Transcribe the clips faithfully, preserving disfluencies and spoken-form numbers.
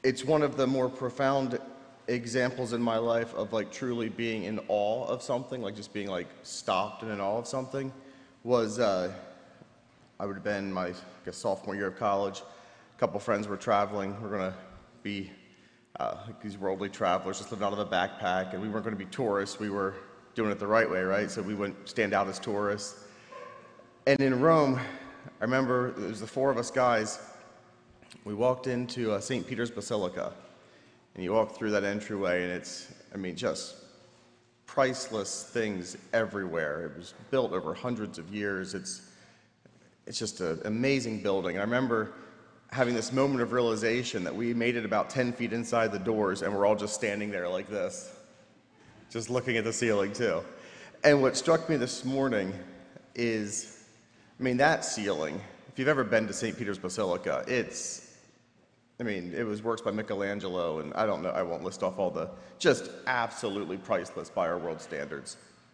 it's one of the more profound examples in my life of like truly being in awe of something, like just being like stopped and in awe of something, was uh, I would have been my I guess, sophomore year of college. A couple friends were traveling. We're going to be uh, like these worldly travelers, just living out of a backpack, and we weren't going to be tourists. We were doing it the right way, right? So we wouldn't stand out as tourists. And in Rome, I remember it was the four of us guys. We walked into uh, Saint Peter's Basilica, and you walk through that entryway, and it's, I mean, just priceless things everywhere. It was built over hundreds of years. It's, it's just an amazing building. And I remember having this moment of realization that we made it about ten feet inside the doors, and we're all just standing there like this, just looking at the ceiling too. And what struck me this morning is, I mean, that ceiling, if you've ever been to Saint Peter's Basilica, it's, I mean, it was works by Michelangelo, and I don't know, I won't list off all the, just absolutely priceless by our world standards.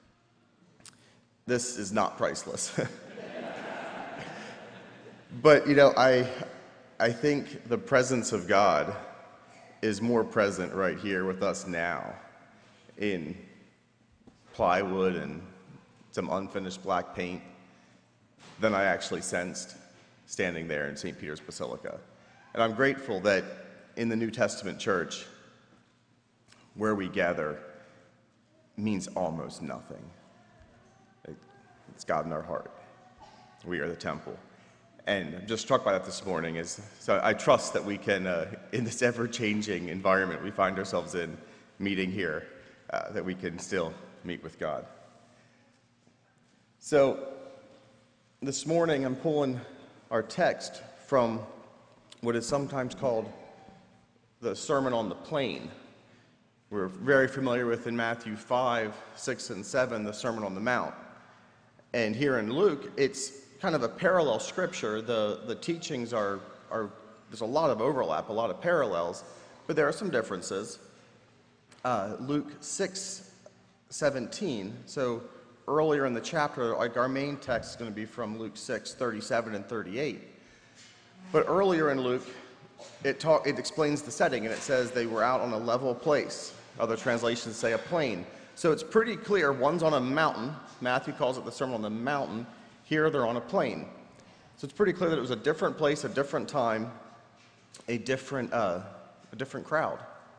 This is not priceless. But, you know, I, I think the presence of God is more present right here with us now in plywood and some unfinished black paint than I actually sensed standing there in Saint Peter's Basilica. And I'm grateful that in the New Testament church, where we gather means almost nothing. It's God in our heart. We are the temple. And I'm just struck by that this morning. Is, so I trust that we can, uh, in this ever-changing environment we find ourselves in, meeting here, uh, that we can still meet with God. So this morning I'm pulling our text from what is sometimes called the Sermon on the Plain. We're very familiar with in Matthew five, six, and seven, the Sermon on the Mount. And here in Luke, it's kind of a parallel scripture. The, the teachings are, are, there's a lot of overlap, a lot of parallels, but there are some differences. Uh, Luke six, seventeen, so earlier in the chapter, like our main text is going to be from Luke six, thirty-seven and thirty-eight. But earlier in Luke, it, talk, it explains the setting, and it says they were out on a level place. Other translations say a plain. So it's pretty clear one's on a mountain. Matthew calls it the Sermon on the Mountain. Here they're on a plain. So it's pretty clear that it was a different place, a different time, a different, uh, a different crowd.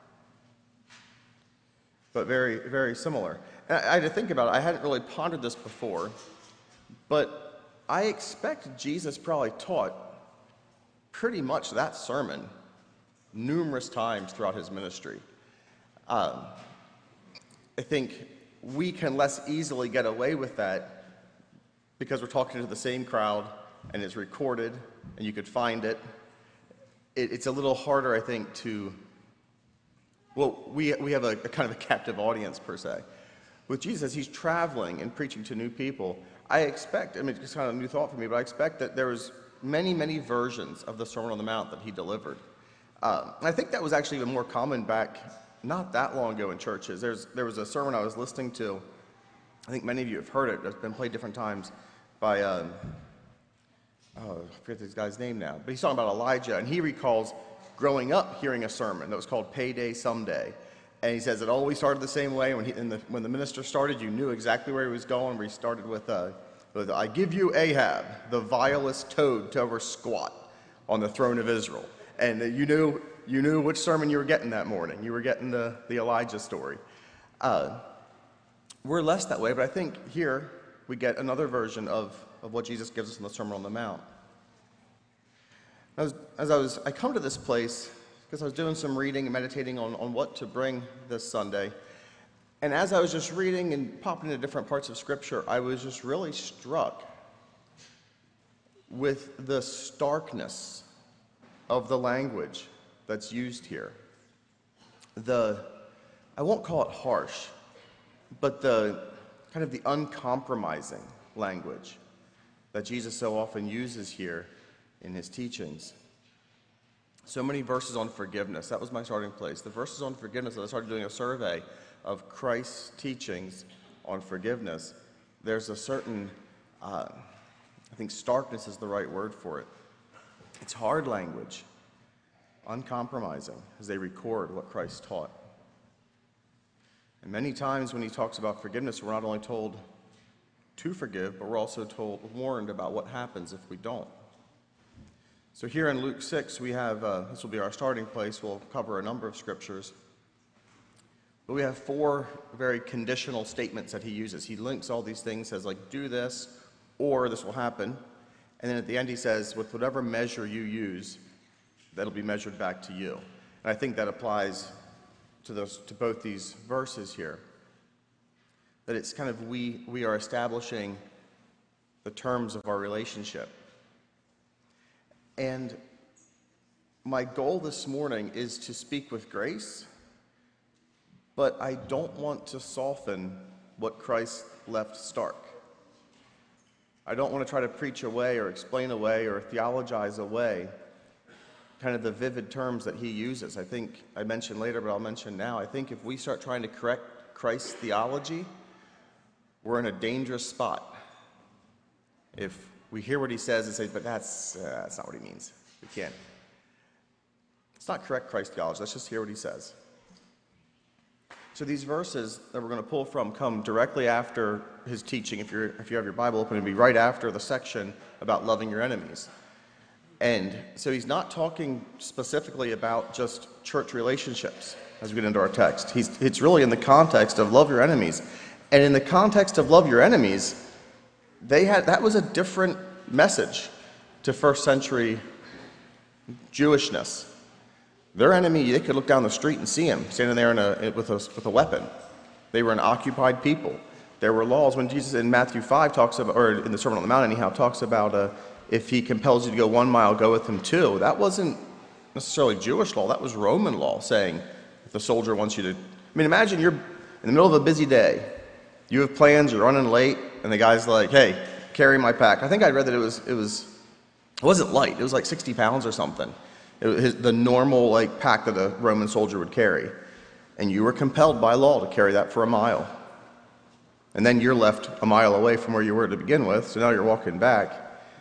But very, very similar. And I, I had to think about it. I hadn't really pondered this before, but I expect Jesus probably taught pretty much that sermon numerous times throughout his ministry. Um, I think we can less easily get away with that because we're talking to the same crowd and it's recorded and you could find it. it it's a little harder, I think, to, well, we, we have a, a kind of a captive audience per se. With Jesus, he's traveling and preaching to new people. I expect, I mean, it's kind of a new thought for me, but I expect that there was many, many versions of the Sermon on the Mount that he delivered. Um, and I think that was actually even more common back not that long ago in churches. There's, there was a sermon I was listening to, I think many of you have heard it, it's been played different times, by, um, oh, I forget this guy's name now, but he's talking about Elijah, and he recalls growing up hearing a sermon that was called Payday Someday. And he says it always started the same way. When, he, the, when the minister started, you knew exactly where he was going, where he started with, uh, with I give you Ahab, the vilest toad to ever squat on the throne of Israel. And uh, you knew you knew which sermon you were getting that morning. You were getting the, the Elijah story. Uh, we're less that way, but I think here we get another version of, of what Jesus gives us in the Sermon on the Mount. As, as I was, I come to this place because I was doing some reading and meditating on, on what to bring this Sunday. And as I was just reading and popping into different parts of Scripture, I was just really struck with the starkness of the language that's used here. The, I won't call it harsh, but the kind of the uncompromising language that Jesus so often uses here in his teachings. So many verses on forgiveness. That was my starting place. The verses on forgiveness, I started doing a survey of Christ's teachings on forgiveness. There's a certain, uh, I think starkness is the right word for it. It's hard language. uncompromising, as they record what Christ taught. And many times when he talks about forgiveness, we're not only told to forgive, but we're also told, warned about what happens if we don't. So here in Luke six, we have, uh, this will be our starting place. We'll cover a number of scriptures. But we have four very conditional statements that he uses. He links all these things, says like, do this, or this will happen. And then at the end he says, with whatever measure you use, that'll be measured back to you. And I think that applies to those, to both these verses here. That it's kind of we, we are establishing the terms of our relationship. And my goal this morning is to speak with grace, but I don't want to soften what Christ left stark. I don't want to try to preach away or explain away or theologize away kind of the vivid terms that he uses. I think I mentioned later, but I'll mention now. I think if we start trying to correct Christ's theology, we're in a dangerous spot. If we hear what he says and say, but that's, uh, that's not what he means. We can't. Let's not correct Christ's theology. Let's just hear what he says. So these verses that we're going to pull from come directly after his teaching. If you're if you have your Bible open, it'll be right after the section about loving your enemies. And so he's not talking specifically about just church relationships as we get into our text. He's, it's really in the context of love your enemies. And in the context of love your enemies, they had that was a different message to first century Jewishness. Their enemy, they could look down the street and see him standing there in a, with, a, with a weapon. They were an occupied people. There were laws. When Jesus in Matthew five talks about, or in the Sermon on the Mount anyhow, talks about uh, if he compels you to go one mile, go with him two. That wasn't necessarily Jewish law. That was Roman law saying if the soldier wants you to... I mean, imagine you're in the middle of a busy day. You have plans, you're running late, and the guy's like, hey, carry my pack. I think I read that it was, it was, it wasn't light. It was like sixty pounds or something. It was his, the normal like pack that a Roman soldier would carry. And you were compelled by law to carry that for a mile. And then you're left a mile away from where you were to begin with, so now you're walking back.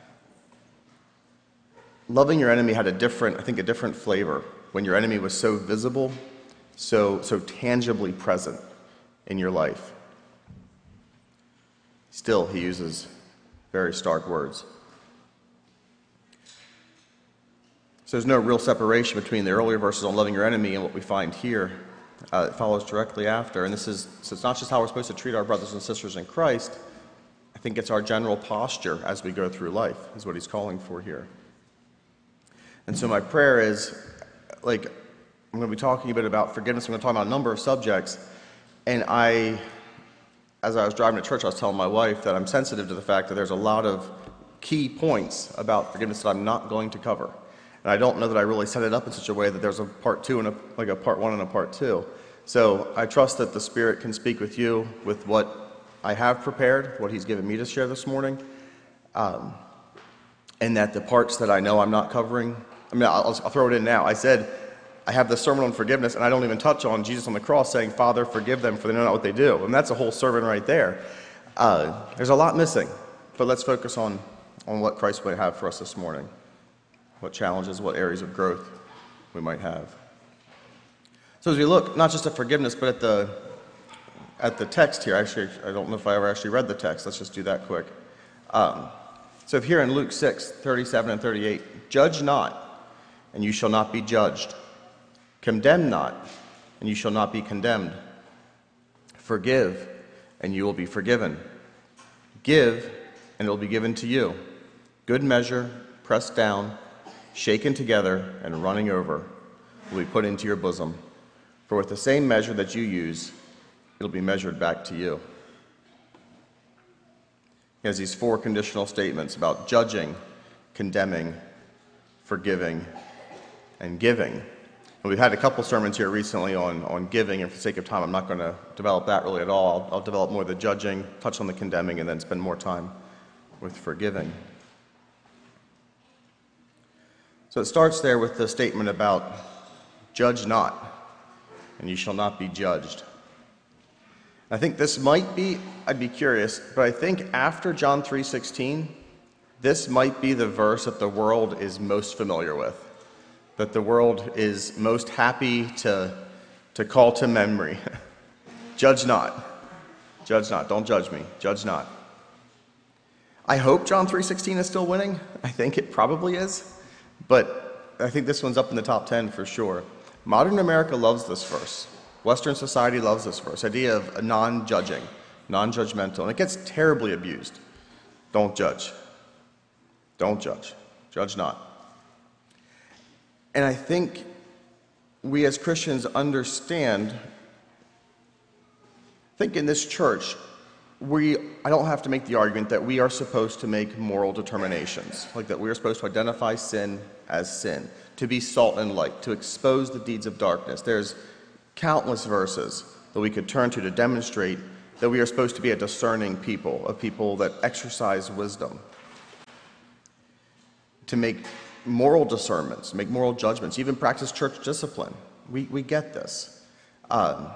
Loving your enemy had a different, I think, a different flavor when your enemy was so visible, so, so tangibly present in your life. Still, he uses very stark words. So there's no real separation between the earlier verses on loving your enemy and what we find here. Uh, it follows directly after. And this is, so it's not just how we're supposed to treat our brothers and sisters in Christ. I think it's our general posture as we go through life, is what he's calling for here. And so my prayer is, like, I'm going to be talking a bit about forgiveness. I'm going to talk about a number of subjects. And I, as I was driving to church, I was telling my wife that I'm sensitive to the fact that there's a lot of key points about forgiveness that I'm not going to cover. And I don't know that I really set it up in such a way that there's a part two and a, like a part one and a part two. So I trust that the Spirit can speak with you with what I have prepared, what he's given me to share this morning, um, and that the parts that I know I'm not covering, I mean, I'll, I'll throw it in now. I said, I have the sermon on forgiveness, and I don't even touch on Jesus on the cross saying, Father, forgive them, for they know not what they do. And that's a whole sermon right there. Uh, there's a lot missing, but let's focus on, on what Christ might have for us this morning, what challenges, what areas of growth we might have. So as we look, not just at forgiveness, but at the, at the text here, actually, I don't know if I ever actually read the text. Let's just do that quick. Um, so here in Luke six, thirty-seven and thirty-eight, judge not, and you shall not be judged. Condemn not, and you shall not be condemned. Forgive, and you will be forgiven. Give, and it will be given to you. Good measure, pressed down, shaken together, and running over, will be put into your bosom. For with the same measure that you use, it'll be measured back to you. He has these four conditional statements about judging, condemning, forgiving, and giving. And we've had a couple sermons here recently on, on giving, and for the sake of time, I'm not going to develop that really at all. I'll, I'll develop more of the judging, touch on the condemning, and then spend more time with forgiving. So it starts there with the statement about judge not, and you shall not be judged. I think this might be, I'd be curious, but I think after John three sixteen, this might be the verse that the world is most familiar with. that the world is most happy to, to call to memory. Judge not. Judge not. Don't judge me. Judge not. I hope John three sixteen is still winning. I think it probably is. But I think this one's up in the top ten for sure. Modern America loves this verse. Western society loves this verse. Idea of non-judging, non-judgmental. And it gets terribly abused. Don't judge. Don't judge. Judge not. And I think we as Christians understand, I think in this church, we, I don't have to make the argument that we are supposed to make moral determinations, like that we are supposed to identify sin as sin, to be salt and light, to expose the deeds of darkness. There's countless verses that we could turn to to demonstrate that we are supposed to be a discerning people, a people that exercise wisdom, to make moral discernments, make moral judgments, even practice church discipline. We, we get this. Um,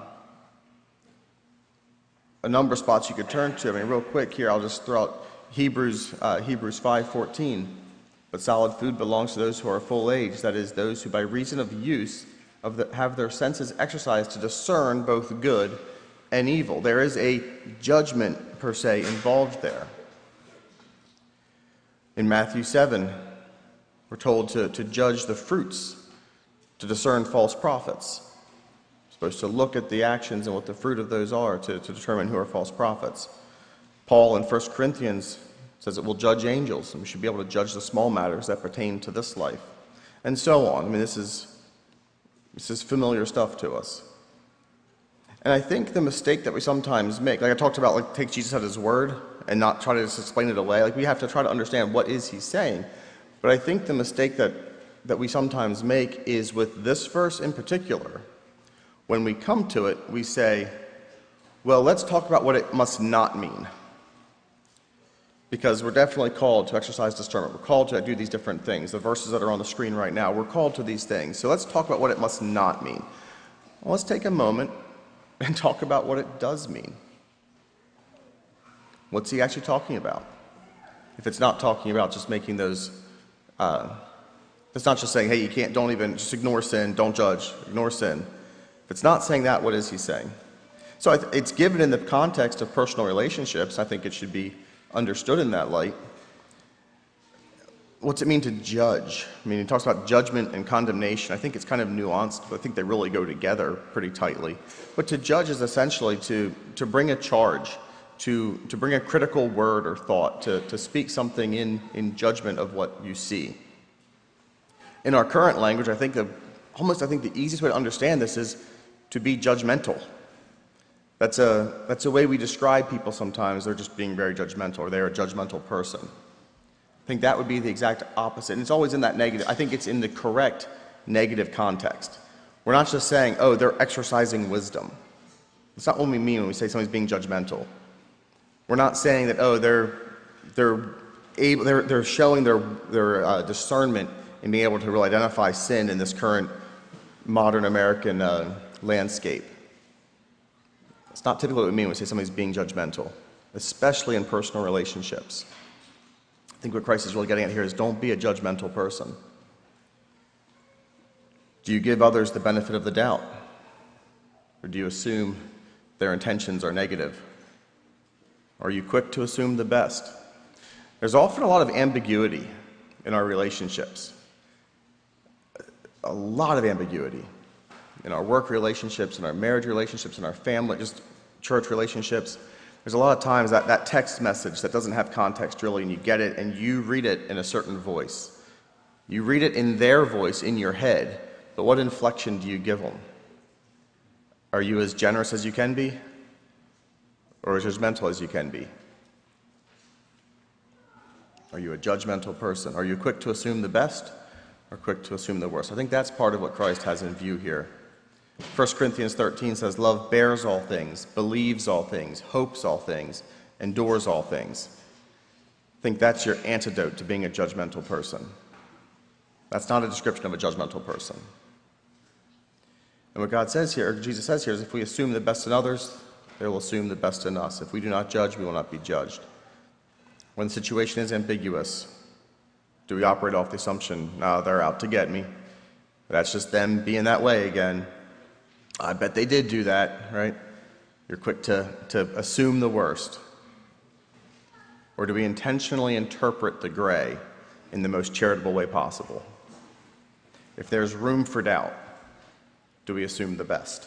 a number of spots you could turn to. I mean, real quick here, I'll just throw out Hebrews, uh, Hebrews five fourteen. But solid food belongs to those who are full age, that is, those who by reason of use of the, have their senses exercised to discern both good and evil. There is a judgment, per se, involved there. In Matthew seven, we're told to, to judge the fruits, to discern false prophets. We're supposed to look at the actions and what the fruit of those are to, to determine who are false prophets. Paul in First Corinthians says that we'll judge angels, and we should be able to judge the small matters that pertain to this life, and so on. I mean, this is, this is familiar stuff to us. And I think the mistake that we sometimes make, like I talked about, like take Jesus at his word and not try to just explain it away. Like we have to try to understand what is he saying. But I think the mistake that, that we sometimes make is with this verse in particular. When we come to it, we say, well, let's talk about what it must not mean. Because we're definitely called to exercise discernment. We're called to do these different things. The verses that are on the screen right now, we're called to these things. So let's talk about what it must not mean. Well, let's take a moment and talk about what it does mean. What's he actually talking about? If it's not talking about just making those, uh, it's not just saying, hey, you can't, don't even, just ignore sin, don't judge, ignore sin. If it's not saying that, what is he saying? So it's given in the context of personal relationships. I think it should be understood in that light. What's it mean to judge? I mean, he talks about judgment and condemnation. I think it's kind of nuanced, but I think they really go together pretty tightly. But to judge is essentially to, to bring a charge, to, to bring a critical word or thought, to, to speak something in, in judgment of what you see. In our current language, I think the, almost I think the easiest way to understand this is to be judgmental. That's a, that's a way we describe people sometimes. They're just being very judgmental, or they're a judgmental person. I think that would be the exact opposite. And it's always in that negative. I think it's in the correct negative context. We're not just saying, oh, they're exercising wisdom. It's not what we mean when we say somebody's being judgmental. We're not saying that, oh, they're, they're, able, they're, they're showing their, their uh, discernment in being able to really identify sin in this current modern American uh, landscape. It's not typically what we mean when we say somebody's being judgmental, especially in personal relationships. I think what Christ is really getting at here is don't be a judgmental person. Do you give others the benefit of the doubt? Or do you assume their intentions are negative? Are you quick to assume the best? There's often a lot of ambiguity in our relationships. A lot of ambiguity in our work relationships, in our marriage relationships, in our family, just church relationships. There's a lot of times that, that text message that doesn't have context really, and you get it and you read it in a certain voice. You read it in their voice, in your head, but what inflection do you give them? Are you as generous as you can be? Or as judgmental as you can be? Are you a judgmental person? Are you quick to assume the best or quick to assume the worst? I think that's part of what Christ has in view here. First Corinthians thirteen says, love bears all things, believes all things, hopes all things, endures all things. I think that's your antidote to being a judgmental person. That's not a description of a judgmental person. And what God says here, or Jesus says here, is if we assume the best in others, they will assume the best in us. If we do not judge, we will not be judged. When the situation is ambiguous, do we operate off the assumption, no, they're out to get me? That's just them being that way again. I bet they did do that, right? You're quick to, to assume the worst. Or do we intentionally interpret the gray in the most charitable way possible? If there's room for doubt, do we assume the best?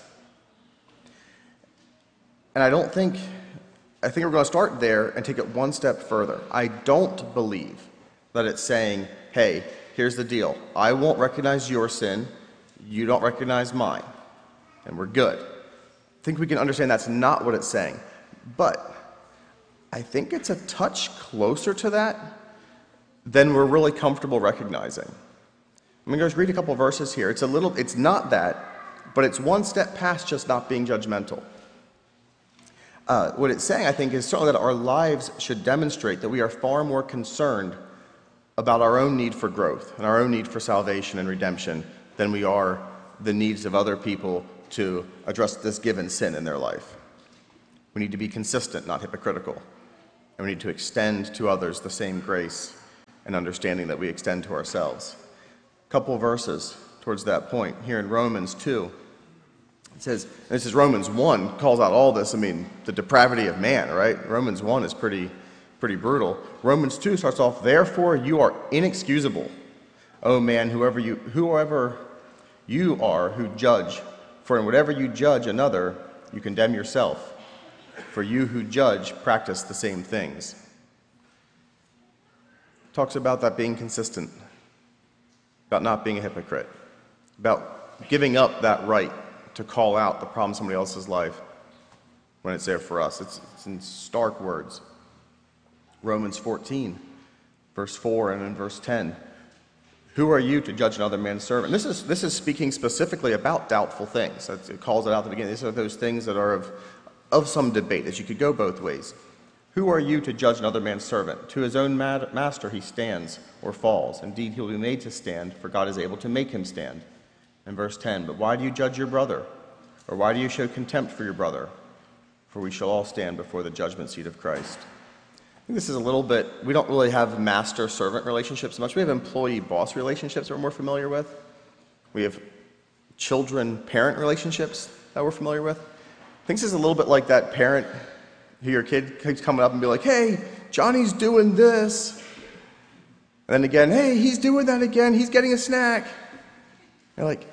And I don't think, I think we're going to start there and take it one step further. I don't believe that it's saying, hey, here's the deal. I won't recognize your sin. You don't recognize mine. And we're good. I think we can understand that's not what it's saying. But I think it's a touch closer to that than we're really comfortable recognizing. I'm going to just read a couple verses here. It's a little, it's not that, but it's one step past just not being judgmental. Uh, what it's saying, I think, is certainly that our lives should demonstrate that we are far more concerned about our own need for growth and our own need for salvation and redemption than we are the needs of other people to address this given sin in their life. We need to be consistent, not hypocritical. And we need to extend to others the same grace and understanding that we extend to ourselves. A couple verses towards that point. Here in Romans two, it says, this is Romans one, calls out all this, I mean, the depravity of man, right? Romans one is pretty, pretty brutal. Romans two starts off, therefore you are inexcusable, O man, whoever you, whoever you are who judge, for in whatever you judge another, you condemn yourself. For you who judge practice the same things. Talks about that being consistent, about not being a hypocrite, about giving up that right to call out the problem in somebody else's life when it's there for us. It's, it's in stark words. Romans fourteen, verse four and in verse ten. Who are you to judge another man's servant? This is, this is speaking specifically about doubtful things. It calls it out at the beginning. These are those things that are of, of some debate, that you could go both ways. Who are you to judge another man's servant? To his own mad master he stands or falls. Indeed, he will be made to stand, for God is able to make him stand. In verse ten, but why do you judge your brother? Or why do you show contempt for your brother? For we shall all stand before the judgment seat of Christ. I think this is a little bit, we don't really have master-servant relationships much. We have employee-boss relationships that we're more familiar with. We have children-parent relationships that we're familiar with. I think this is a little bit like that parent who your kid keeps coming up and be like, hey, Johnny's doing this. And then again, hey, he's doing that again. He's getting a snack. You're like,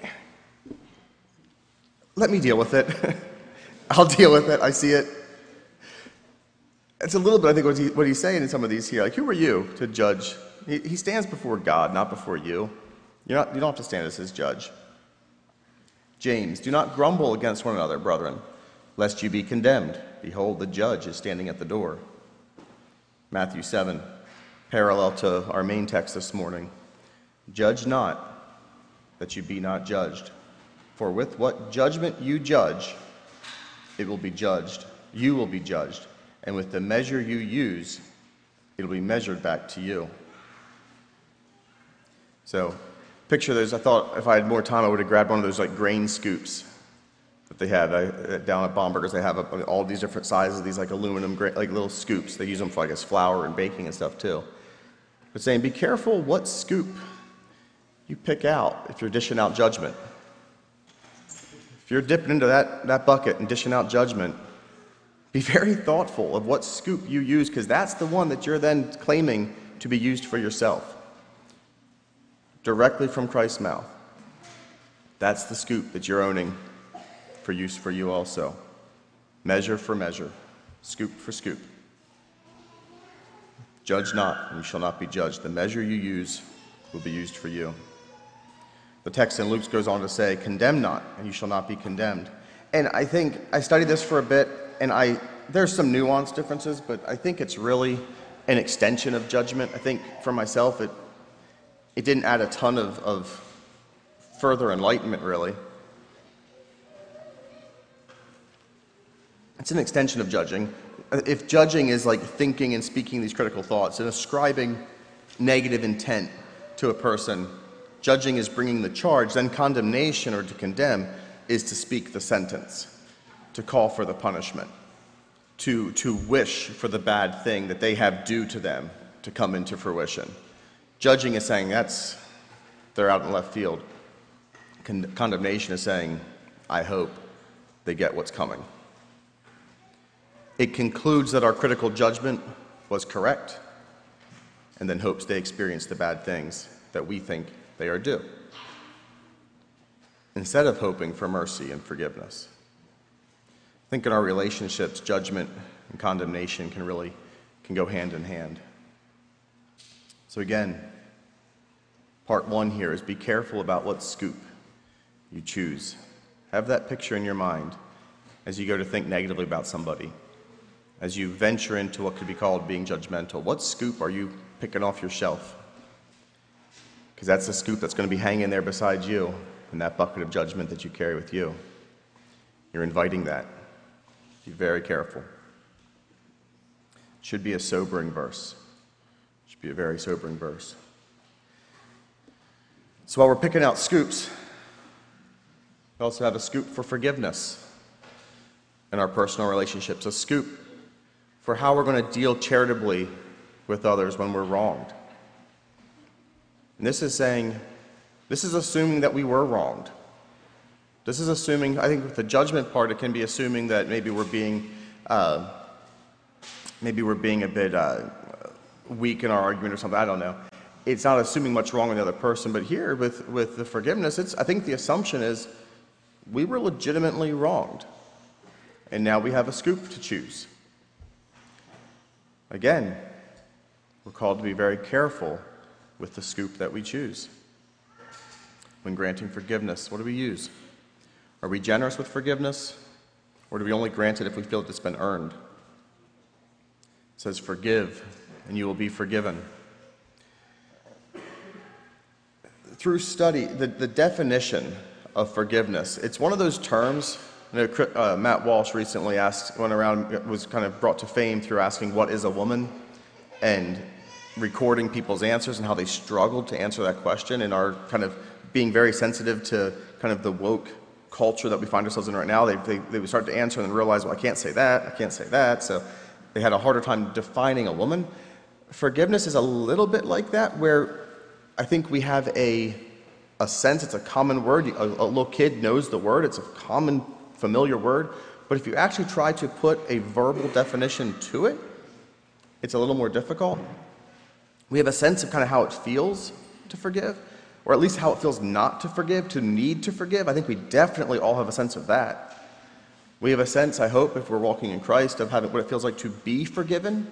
let me deal with it. I'll deal with it. I see it. It's a little bit, I think, what, he, what he's saying in some of these here. Like, who are you to judge? He, he stands before God, not before you. You're not, you don't have to stand as his judge. James, do not grumble against one another, brethren, lest you be condemned. Behold, the judge is standing at the door. Matthew seven, parallel to our main text this morning. Judge not, that you be not judged. For with what judgment you judge, it will be judged. You will be judged. And with the measure you use, it'll be measured back to you. So, picture those. I thought if I had more time, I would have grabbed one of those like grain scoops that they have I, down at Baumberger's. They have a, all these different sizes, these like aluminum, like little scoops. They use them for, I guess, flour and baking and stuff too. But saying, be careful what scoop you pick out if you're dishing out judgment. If you're dipping into that, that bucket and dishing out judgment, be very thoughtful of what scoop you use, because that's the one that you're then claiming to be used for yourself. Directly from Christ's mouth. That's the scoop that you're owning for use for you also. Measure for measure. Scoop for scoop. Judge not, and you shall not be judged. The measure you use will be used for you. The text in Luke goes on to say, condemn not, and you shall not be condemned. And I think, I studied this for a bit, and I there's some nuance differences, but I think it's really an extension of judgment. I think for myself, it it didn't add a ton of, of further enlightenment, really. It's an extension of judging. If judging is like thinking and speaking these critical thoughts and ascribing negative intent to a person, judging is bringing the charge, then condemnation or to condemn is to speak the sentence, to call for the punishment, to, to wish for the bad thing that they have due to them to come into fruition. Judging is saying that's, they're out in left field. Con- condemnation is saying, I hope they get what's coming. It concludes that our critical judgment was correct, and then hopes they experience the bad things that we think they are due, instead of hoping for mercy and forgiveness. I think in our relationships, judgment and condemnation can really can go hand in hand. So again, part one here is be careful about what scoop you choose. Have that picture in your mind as you go to think negatively about somebody, as you venture into what could be called being judgmental. What scoop are you picking off your shelf? Because that's the scoop that's going to be hanging there beside you in that bucket of judgment that you carry with you. You're inviting that. Be very careful. Should be a sobering verse. Should be a very sobering verse. So while we're picking out scoops, we also have a scoop for forgiveness in our personal relationships, a scoop for how we're going to deal charitably with others when we're wronged. And this is saying, this is assuming that we were wronged. This is assuming, I think with the judgment part, it can be assuming that maybe we're being, uh, maybe we're being a bit uh, weak in our argument or something, I don't know. It's not assuming much wrong on the other person, but here with, with the forgiveness, it's, I think the assumption is we were legitimately wronged, and now we have a scoop to choose. Again, we're called to be very careful with the scoop that we choose. When granting forgiveness, what do we use? Are we generous with forgiveness, or do we only grant it if we feel that it's been earned? It says, forgive, and you will be forgiven. Through study, the, the definition of forgiveness, it's one of those terms. You know, uh, Matt Walsh recently asked, went around, was kind of brought to fame through asking, what is a woman? And recording people's answers and how they struggled to answer that question, and are kind of being very sensitive to kind of the woke culture that we find ourselves in right now. They, they, they would start to answer and then realize, well, I can't say that, I can't say that. So they had a harder time defining a woman. Forgiveness is a little bit like that, where I think we have a, a sense, it's a common word. A, a little kid knows the word. It's a common, familiar word. But if you actually try to put a verbal definition to it, it's a little more difficult. We have a sense of kind of how it feels to forgive, or at least how it feels not to forgive, to need to forgive. I think we definitely all have a sense of that. We have a sense, I hope, if we're walking in Christ, of having what it feels like to be forgiven,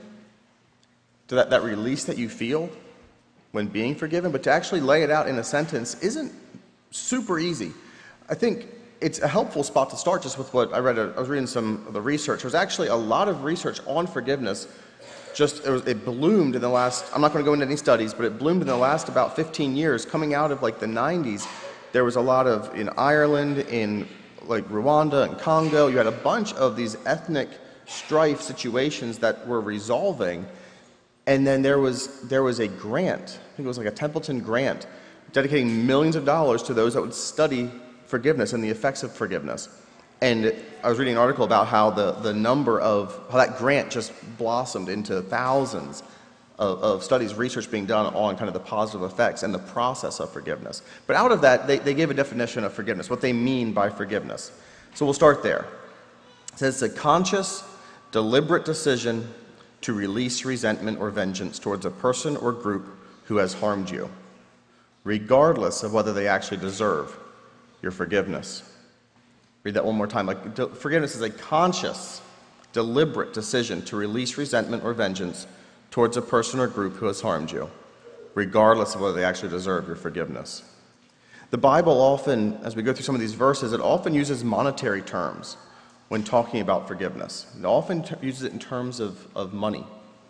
to that, that release that you feel when being forgiven. But to actually lay it out in a sentence isn't super easy. I think it's a helpful spot to start just with what I read. I was reading some of the research. There's actually a lot of research on forgiveness. Just it, was, it bloomed in the last, I'm not going to go into any studies, but it bloomed in the last about fifteen years. Coming out of like the nineties, there was a lot of, in Ireland, in like Rwanda and Congo, you had a bunch of these ethnic strife situations that were resolving. And then there was there was a grant, I think it was like a Templeton grant, dedicating millions of dollars to those that would study forgiveness and the effects of forgiveness. And I was reading an article about how the, the number of, how that grant just blossomed into thousands of, of studies, research being done on kind of the positive effects and the process of forgiveness. But out of that, they, they gave a definition of forgiveness, what they mean by forgiveness. So we'll start there. It says it's a conscious, deliberate decision to release resentment or vengeance towards a person or group who has harmed you, regardless of whether they actually deserve your forgiveness. Read that one more time. Like, de- forgiveness is a conscious, deliberate decision to release resentment or vengeance towards a person or group who has harmed you, regardless of whether they actually deserve your forgiveness. The Bible often, as we go through some of these verses, it often uses monetary terms when talking about forgiveness. It often t- uses it in terms of, of money.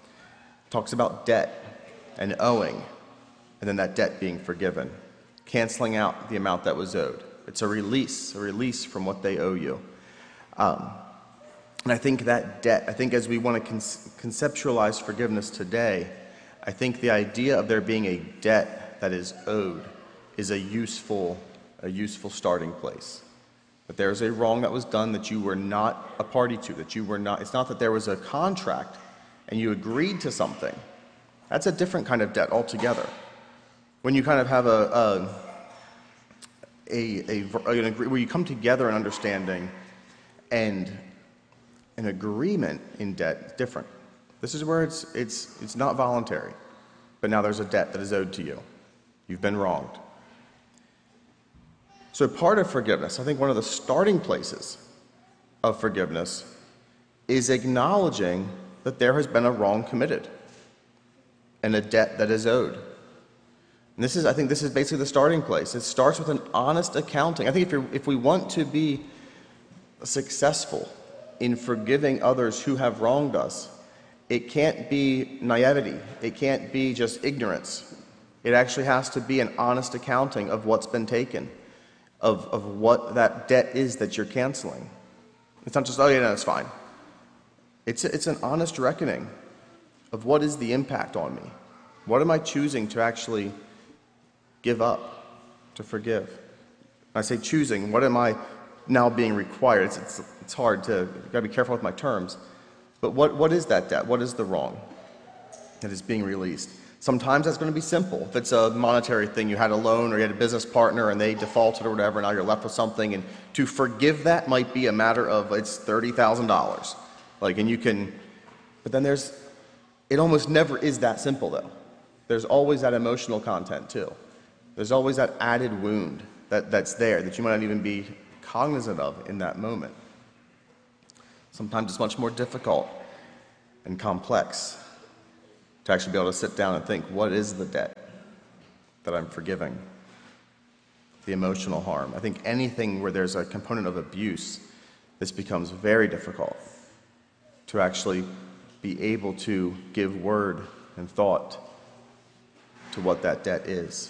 It talks about debt and owing, and then that debt being forgiven, canceling out the amount that was owed. It's a release, a release from what they owe you. Um, and I think that debt, I think as we want to con- conceptualize forgiveness today, I think the idea of there being a debt that is owed is a useful, a useful starting place. That there's a wrong that was done that you were not a party to, that you were not, it's not that there was a contract and you agreed to something. That's a different kind of debt altogether. When you kind of have a, a a, a, an agree, where you come together in understanding and an agreement in debt is different. This is where it's, it's, it's not voluntary, but now there's a debt that is owed to you. You've been wronged. So part of forgiveness, I think one of the starting places of forgiveness is acknowledging that there has been a wrong committed and a debt that is owed. And this is, I think this is basically the starting place. It starts with an honest accounting. I think if, you're, if we want to be successful in forgiving others who have wronged us, it can't be naivety. It can't be just ignorance. It actually has to be an honest accounting of what's been taken, of, of what that debt is that you're canceling. It's not just, oh yeah, no, it's fine. It's, it's an honest reckoning of what is the impact on me. What am I choosing to actually give up, to forgive? When I say choosing, what am I now being required? It's, it's, it's hard to, I've got to be careful with my terms. But what, what is that debt? What is the wrong that is being released? Sometimes that's going to be simple. If it's a monetary thing, you had a loan or you had a business partner and they defaulted or whatever, now you're left with something, and to forgive that might be a matter of, it's thirty thousand dollars. Like, and you can, but then there's, it almost never is that simple though. There's always that emotional content too. There's always that added wound that, that's there that you might not even be cognizant of in that moment. Sometimes it's much more difficult and complex to actually be able to sit down and think, what is the debt that I'm forgiving? The emotional harm. I think anything where there's a component of abuse, this becomes very difficult to actually be able to give word and thought to what that debt is.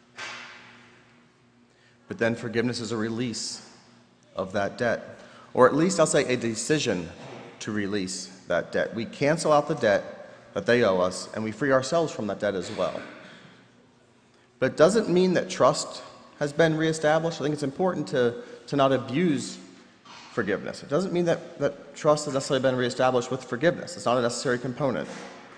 But then forgiveness is a release of that debt. Or at least I'll say a decision to release that debt. We cancel out the debt that they owe us, and we free ourselves from that debt as well. But it doesn't mean that trust has been reestablished. I think it's important to, to not abuse forgiveness. It doesn't mean that, that trust has necessarily been reestablished with forgiveness. It's not a necessary component.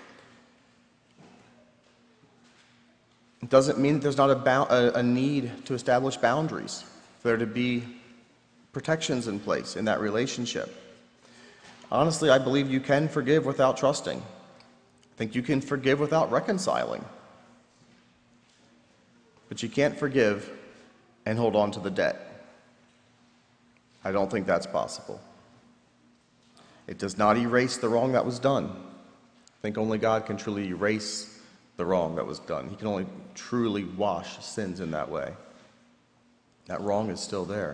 It doesn't mean that there's not a, bou- a, a need to establish boundaries, for there to be protections in place in that relationship. Honestly, I believe you can forgive without trusting. I think you can forgive without reconciling. But you can't forgive and hold on to the debt. I don't think that's possible. It does not erase the wrong that was done. I think only God can truly erase the wrong that was done. He can only truly wash sins in that way. That wrong is still there.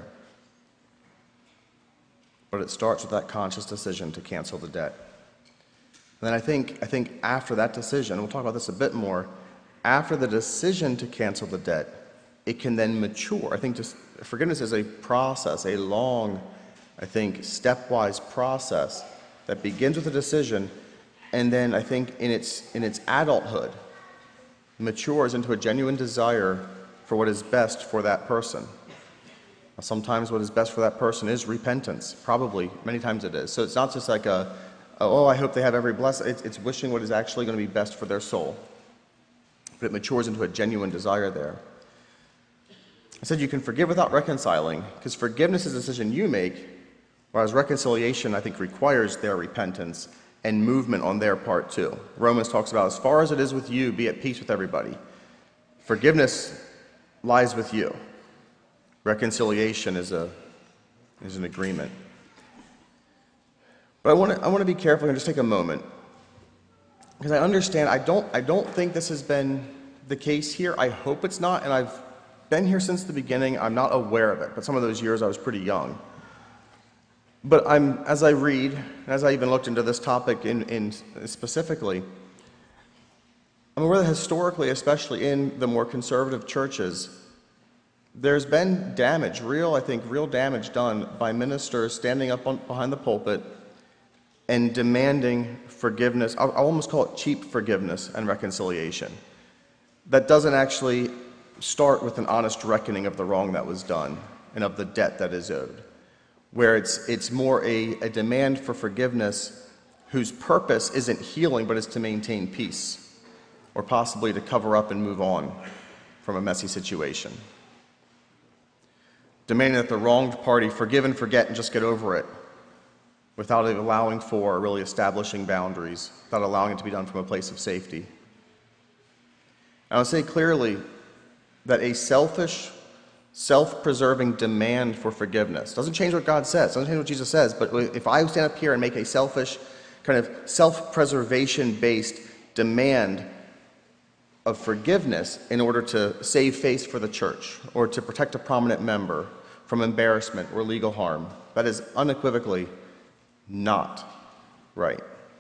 But it starts with that conscious decision to cancel the debt. And then I think, I think after that decision, we'll talk about this a bit more, after the decision to cancel the debt, it can then mature. I think just forgiveness is a process, a long, I think, stepwise process that begins with a decision, and then I think in its in its adulthood matures into a genuine desire for what is best for that person. Now, sometimes what is best for that person is repentance. Probably, many times it is. So it's not just like a, oh, I hope they have every blessing. It's, it's wishing what is actually going to be best for their soul. But it matures into a genuine desire there. I said you can forgive without reconciling, because forgiveness is a decision you make, whereas reconciliation, I think, requires their repentance and movement on their part too. Romans talks about, as far as it is with you, be at peace with everybody. Forgiveness lies with you. Reconciliation is a is an agreement. But I want to I want to be careful and just take a moment, because I understand I don't I don't think this has been the case here. I hope it's not, and I've been here since the beginning. I'm not aware of it, but some of those years I was pretty young. But I'm as I read, as I even looked into this topic in, in specifically, I'm aware that historically, especially in the more conservative churches, there's been damage, real, I think, real damage done by ministers standing up on, behind the pulpit and demanding forgiveness. I'll, I'll almost call it cheap forgiveness and reconciliation. That doesn't actually start with an honest reckoning of the wrong that was done and of the debt that is owed, where it's, it's more a, a demand for forgiveness whose purpose isn't healing, but is to maintain peace, or possibly to cover up and move on from a messy situation. demanding that the wronged party forgive and forget and just get over it, without allowing for or really establishing boundaries, without allowing it to be done from a place of safety. I want to say clearly that a selfish, self-preserving demand for forgiveness doesn't change what God says, doesn't change what Jesus says, but if I stand up here and make a selfish, kind of self-preservation-based demand of forgiveness in order to save face for the church or to protect a prominent member from embarrassment or legal harm, that is unequivocally not right.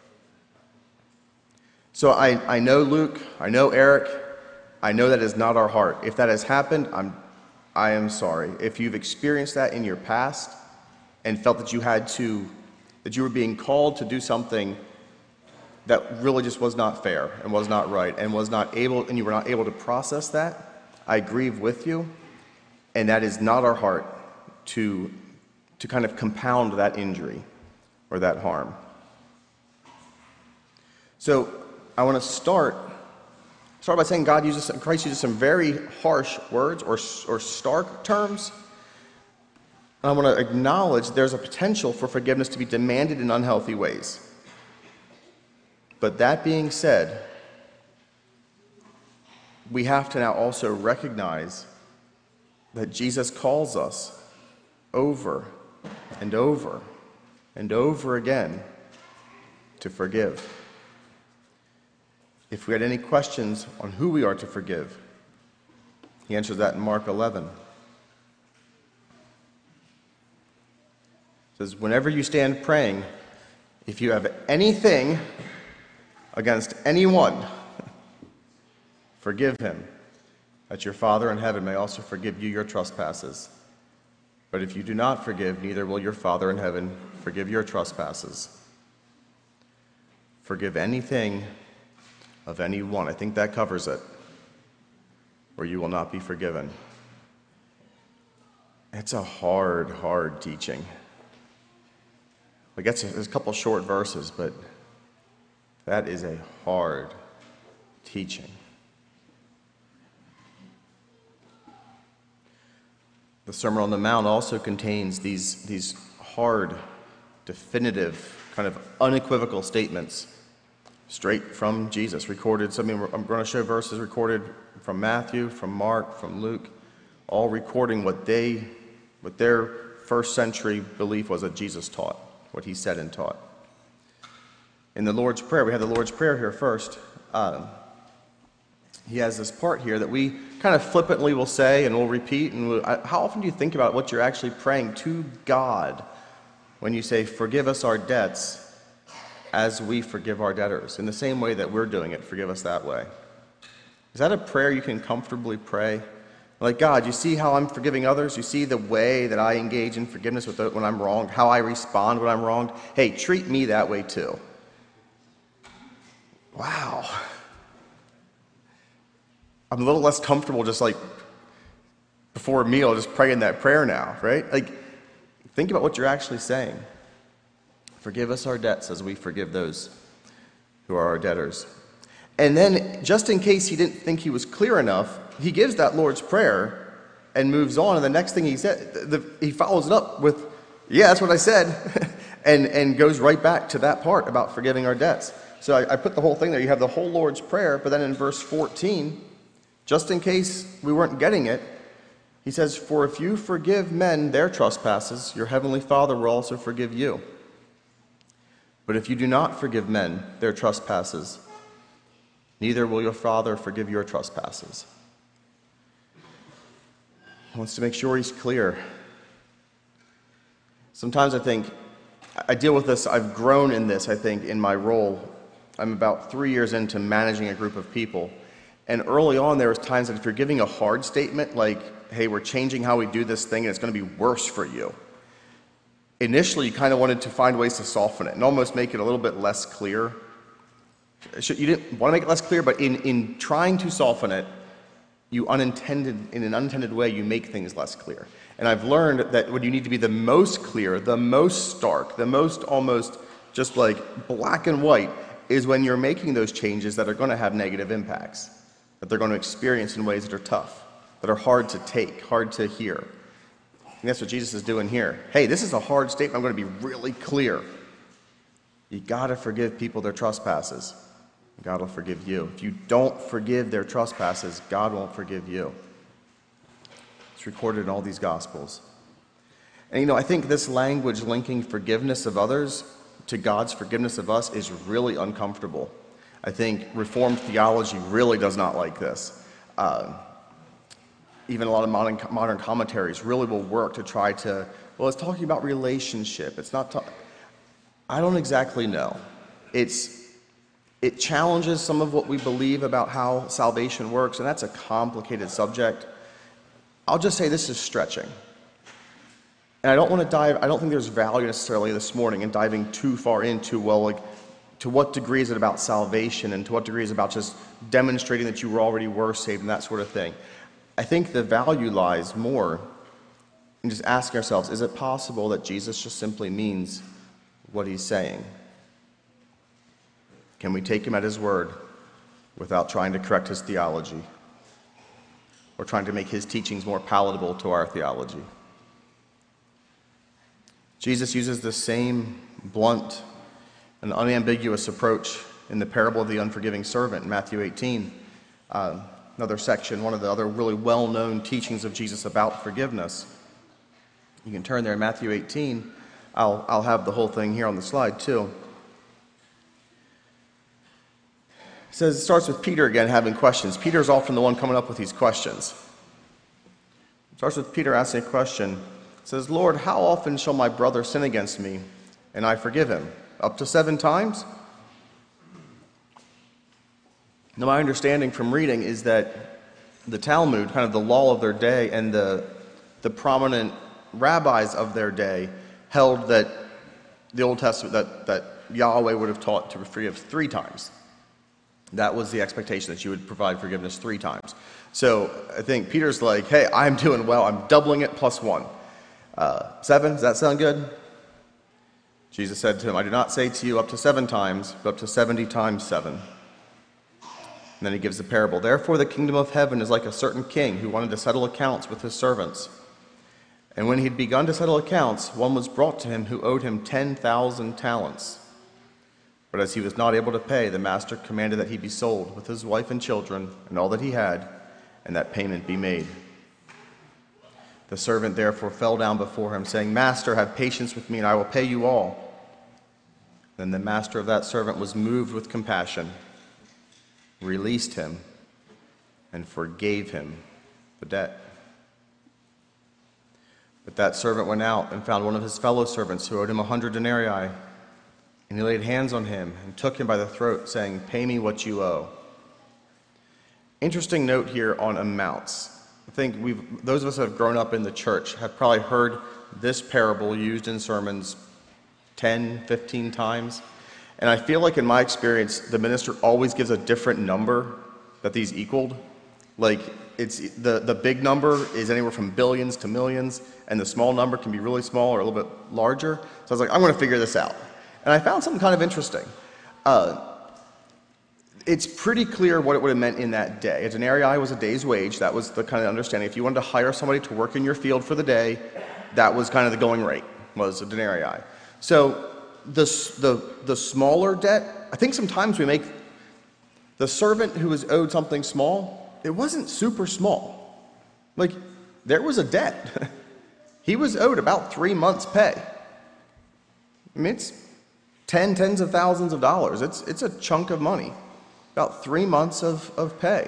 So I, I know Luke, I know Eric, I know that is not our heart. If that has happened, I'm, I am sorry. If you've experienced that in your past and felt that you had to, that you were being called to do something that really just was not fair and was not right and was not able, and you were not able to process that, I grieve with you, and that is not our heart to, to kind of compound that injury or that harm. So I want to start start by saying God uses, Christ uses some very harsh words or, or stark terms. And I want to acknowledge there's a potential for forgiveness to be demanded in unhealthy ways. But that being said, we have to now also recognize that Jesus calls us over and over and over again to forgive. If we had any questions on who we are to forgive, he answers that in Mark eleven. It says, whenever you stand praying, if you have anything against anyone, forgive him, that your Father in heaven may also forgive you your trespasses. But if you do not forgive, neither will your Father in heaven forgive your trespasses. Forgive anything of anyone. I think that covers it. Or you will not be forgiven. It's a hard, hard teaching. Like it's a, it's a couple short verses, but that is a hard teaching. The Sermon on the Mount also contains these, these hard, definitive, kind of unequivocal statements straight from Jesus, recorded. So I mean, I'm going to show verses recorded from Matthew, from Mark, from Luke, all recording what they, what their first century belief was that Jesus taught, what he said and taught. In the Lord's Prayer, we have the Lord's Prayer here first. Um, he has this part here that we kind of flippantly will say and we'll repeat. And we'll, how often do you think about what you're actually praying to God when you say, forgive us our debts as we forgive our debtors, in the same way that we're doing it, forgive us that way? Is that a prayer you can comfortably pray? Like, God, you see how I'm forgiving others? You see the way that I engage in forgiveness with when I'm wronged, how I respond when I'm wronged? Hey, treat me that way too. Wow. I'm a little less comfortable just like before a meal, just praying that prayer now, right? Like, think about what you're actually saying. Forgive us our debts as we forgive those who are our debtors. And then, just in case he didn't think he was clear enough, he gives that Lord's Prayer and moves on. And the next thing he said, the, he follows it up with, yeah, that's what I said, and, and goes right back to that part about forgiving our debts. So I, I put the whole thing there. You have the whole Lord's Prayer, but then in verse fourteen, just in case we weren't getting it, he says, for if you forgive men their trespasses, your heavenly Father will also forgive you. But if you do not forgive men their trespasses, neither will your Father forgive your trespasses. He wants to make sure he's clear. Sometimes I think, I deal with this, I've grown in this, I think, in my role. I'm about three years into managing a group of people. And early on, there was times that if you're giving a hard statement, like, hey, we're changing how we do this thing and it's going to be worse for you, initially, you kind of wanted to find ways to soften it and almost make it a little bit less clear. You didn't want to make it less clear, but in, in trying to soften it, you unintended, in an unintended way, you make things less clear. And I've learned that when you need to be the most clear, the most stark, the most almost just like black and white, is when you're making those changes that are going to have negative impacts, that they're going to experience in ways that are tough, that are hard to take, hard to hear. And that's what Jesus is doing here. Hey, this is a hard statement. I'm going to be really clear. You got to forgive people their trespasses. God will forgive you. If you don't forgive their trespasses, God won't forgive you. It's recorded in all these Gospels. And you know, I think this language linking forgiveness of others to God's forgiveness of us is really uncomfortable. I think Reformed theology really does not like this. Uh, even a lot of modern, modern commentaries really will work to try to, well, it's talking about relationship. It's not, ta- I don't exactly know. It's, it challenges some of what we believe about how salvation works, and that's a complicated subject. I'll just say this is stretching. And I don't want to dive, I don't think there's value necessarily this morning in diving too far into, well, like, to what degree is it about salvation, and to what degree is it about just demonstrating that you were already were saved and that sort of thing. I think the value lies more in just asking ourselves, is it possible that Jesus just simply means what he's saying? Can we take him at his word without trying to correct his theology or trying to make his teachings more palatable to our theology? Jesus uses the same blunt and unambiguous approach in the parable of the unforgiving servant in Matthew eighteen. Uh, another section, one of the other really well-known teachings of Jesus about forgiveness. You can turn there in Matthew eighteen. I'll, I'll have the whole thing here on the slide too. It says, it starts with Peter again having questions. Peter's often the one coming up with these questions. It starts with Peter asking a question. It says, Lord, how often shall my brother sin against me and I forgive him? Up to seven times? Now, my understanding from reading is that the Talmud, kind of the law of their day, and the, the prominent rabbis of their day held that the Old Testament, that, that Yahweh would have taught to forgive three times. That was the expectation, that you would provide forgiveness three times. So I think Peter's like, hey, I'm doing well. I'm doubling it plus one. Uh, seven, does that sound good? Jesus said to him, I do not say to you up to seven times, but up to seventy times seven. And then he gives the parable. Therefore the kingdom of heaven is like a certain king who wanted to settle accounts with his servants. And when he had begun to settle accounts, one was brought to him who owed him ten thousand talents. But as he was not able to pay, the master commanded that he be sold with his wife and children and all that he had, and that payment be made. The servant therefore fell down before him, saying, Master, have patience with me, and I will pay you all. Then the master of that servant was moved with compassion, released him, and forgave him the debt. But that servant went out and found one of his fellow servants who owed him a hundred denarii. And he laid hands on him and took him by the throat, saying, Pay me what you owe. Interesting note here on amounts. I think we've, those of us who have grown up in the church have probably heard this parable used in sermons ten, fifteen times. And I feel like in my experience, the minister always gives a different number that these equaled. Like, it's the, the big number is anywhere from billions to millions, and the small number can be really small or a little bit larger. So I was like, I'm going to figure this out. And I found something kind of interesting. Uh, it's pretty clear what it would have meant in that day. A denarii was a day's wage. That was the kind of understanding. If you wanted to hire somebody to work in your field for the day, that was kind of the going rate, was a denarii. So the, the, the smaller debt, I think sometimes we make the servant who was owed something small, it wasn't super small. Like, there was a debt. He was owed about three months' pay. I mean, it's ten, tens of thousands of dollars. It's, it's a chunk of money. About three months of, of pay.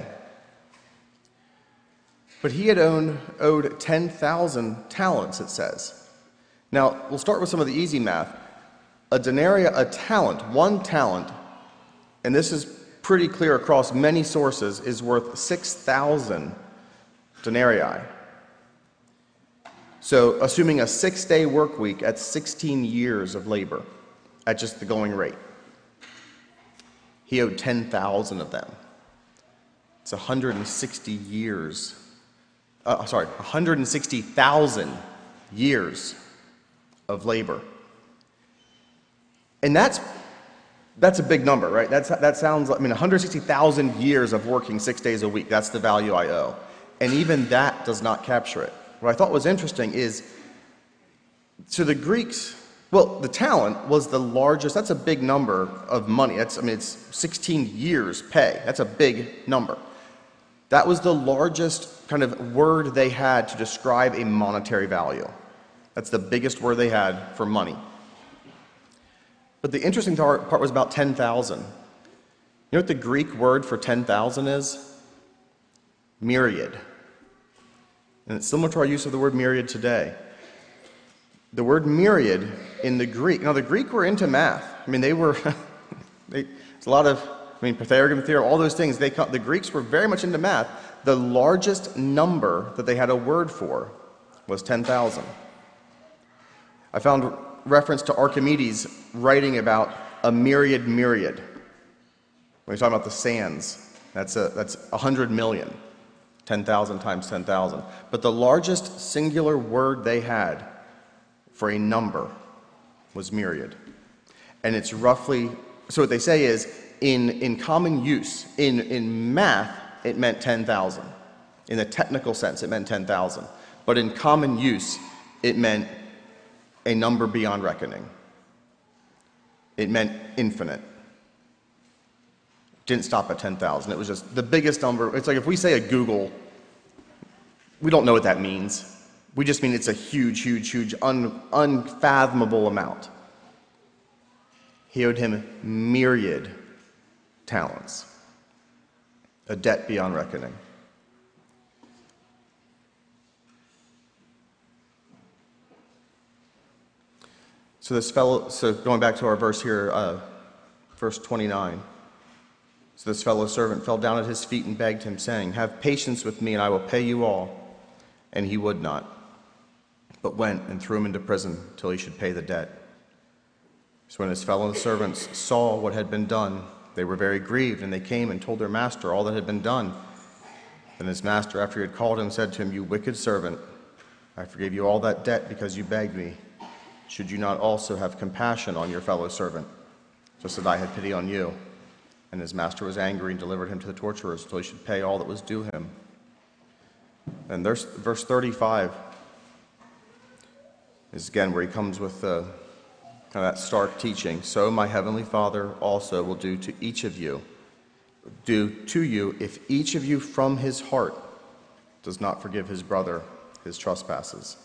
But he had owned, owed ten thousand talents, it says. Now, we'll start with some of the easy math. A denarii, a talent, one talent, and this is pretty clear across many sources, is worth six thousand denarii. So, assuming a six-day work week at sixteen years of labor at just the going rate. He owed ten thousand of them. It's one hundred sixty years. Uh, sorry, one hundred sixty thousand years of labor. And that's that's a big number, right? That's, that sounds like, I mean, one hundred sixty thousand years of working six days a week. That's the value I owe. And even that does not capture it. What I thought was interesting is So the Greeks, well, the talent was the largest, that's a big number of money. That's, I mean, it's sixteen years pay. That's a big number. That was the largest kind of word they had to describe a monetary value. That's the biggest word they had for money. But the interesting part was about ten thousand. You know what the Greek word for ten thousand is? Myriad. And it's similar to our use of the word myriad today. The word myriad in the Greek, now the Greek were into math. I mean, they were, they, it's a lot of, I mean, Pythagorean theorem, all those things. They, the Greeks were very much into math. The largest number that they had a word for was ten thousand. I found reference to Archimedes writing about a myriad myriad. When he's talking about the sands, that's a, that's one hundred million. ten thousand times ten thousand. But the largest singular word they had for a number was myriad. And it's roughly, so what they say is, in, in common use, in, in math, it meant ten thousand. In the technical sense, it meant ten thousand. But in common use, it meant a number beyond reckoning. It meant infinite. Didn't stop at ten thousand. It was just the biggest number. It's like if we say a Google, we don't know what that means. We just mean it's a huge, huge, huge, un, unfathomable amount. He owed him myriad talents, a debt beyond reckoning. So this fellow, so going back to our verse here, uh, verse twenty-nine. So this fellow servant fell down at his feet and begged him, saying, "Have patience with me, and I will pay you all." And he would not, but went and threw him into prison till he should pay the debt. So when his fellow servants saw what had been done, they were very grieved, and they came and told their master all that had been done. Then his master, after he had called him, said to him, "You wicked servant, I forgave you all that debt because you begged me. Should you not also have compassion on your fellow servant, just as I had pity on you?" And his master was angry and delivered him to the torturers until he should pay all that was due him. And there's verse thirty-five is again where he comes with uh, kind of that stark teaching. "So my heavenly Father also will do to each of you, do to you if each of you from his heart does not forgive his brother his trespasses."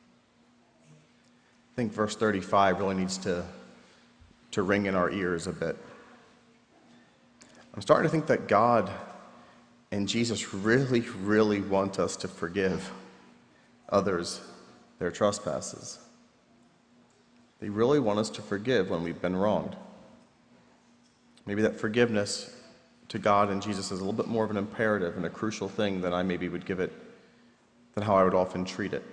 I think verse thirty-five really needs to, to ring in our ears a bit. I'm starting to think that God and Jesus really, really want us to forgive others their trespasses. They really want us to forgive when we've been wronged. Maybe that forgiveness to God and Jesus is a little bit more of an imperative and a crucial thing than I maybe would give it, than how I would often treat it.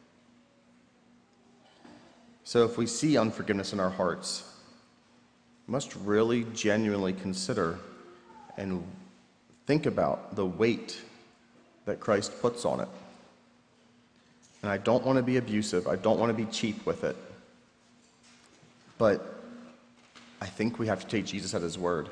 So if we see unforgiveness in our hearts, we must really genuinely consider and think about the weight that Christ puts on it. And I don't want to be abusive. I don't want to be cheap with it. But I think we have to take Jesus at his word.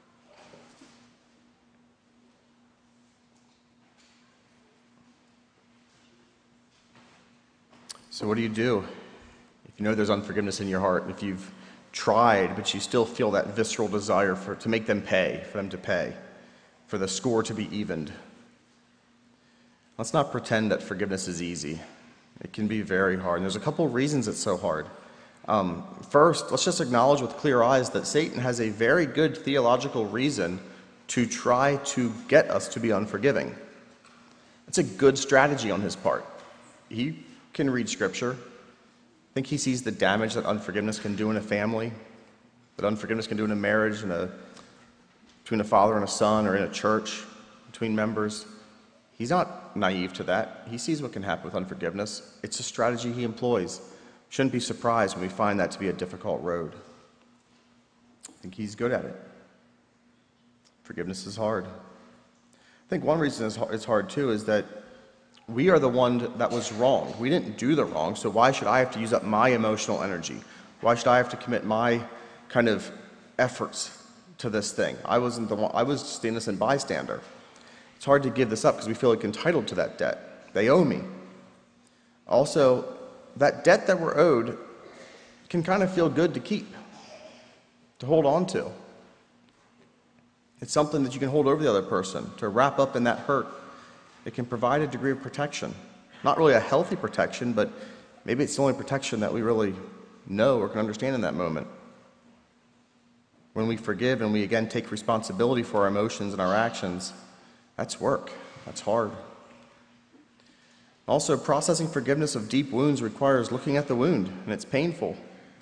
So what do you do if you know there's unforgiveness in your heart, and if you've tried, but you still feel that visceral desire for to make them pay, for them to pay, for the score to be evened? Let's not pretend that forgiveness is easy. It can be very hard. And there's a couple reasons it's so hard. Um, first, let's just acknowledge with clear eyes that Satan has a very good theological reason to try to get us to be unforgiving. It's a good strategy on his part. He can read Scripture. I think he sees the damage that unforgiveness can do in a family, that unforgiveness can do in a marriage, in a, between a father and a son, or in a church, between members. He's not naive to that. He sees what can happen with unforgiveness. It's a strategy he employs. Shouldn't be surprised when we find that to be a difficult road. I think he's good at it. Forgiveness is hard. I think one reason it's hard too is that we are the one that was wronged. We didn't do the wrong, so why should I have to use up my emotional energy? Why should I have to commit my kind of efforts to this thing? I wasn't the one. I was just the innocent bystander. It's hard to give this up because we feel like entitled to that debt. They owe me. Also, that debt that we're owed can kind of feel good to keep, to hold on to. It's something that you can hold over the other person, to wrap up in that hurt. It can provide a degree of protection. Not really a healthy protection, but maybe it's the only protection that we really know or can understand in that moment. When we forgive and we again take responsibility for our emotions and our actions, that's work. That's hard. Also, processing forgiveness of deep wounds requires looking at the wound, and it's painful.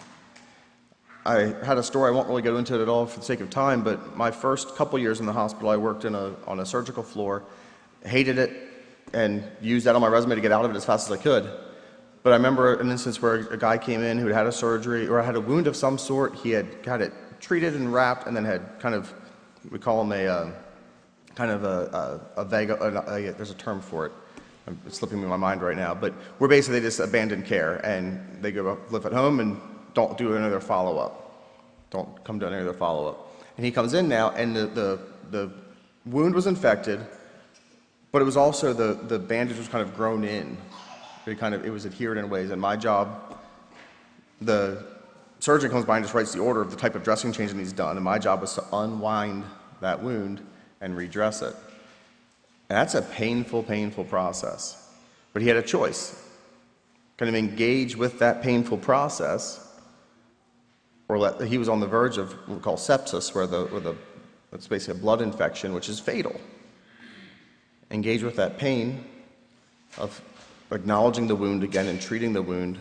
I had a story, I won't really go into it at all for the sake of time, but my first couple years in the hospital, I worked in a, on a surgical floor, hated it, and used that on my resume to get out of it as fast as I could. But I remember an instance where a guy came in who had had a surgery, or had a wound of some sort. He had got it treated and wrapped, and then had kind of, we call him a, uh, kind of a, a, a vague, a, a, there's a term for it. It's slipping me in my mind right now, but we're basically just abandoned care, and they go live at home and don't do another follow-up. Don't come to another follow-up. And he comes in now, and the, the, the wound was infected, but it was also, the, the bandage was kind of grown in. It kind of, it was adhered in ways, and my job, the surgeon comes by and just writes the order of the type of dressing change that he's done, and my job was to unwind that wound and redress it. And that's a painful, painful process. But he had a choice. Kind of engage with that painful process, or let, he was on the verge of what we call sepsis, where the, where the, it's basically a blood infection, which is fatal. Engage with that pain of acknowledging the wound again and treating the wound,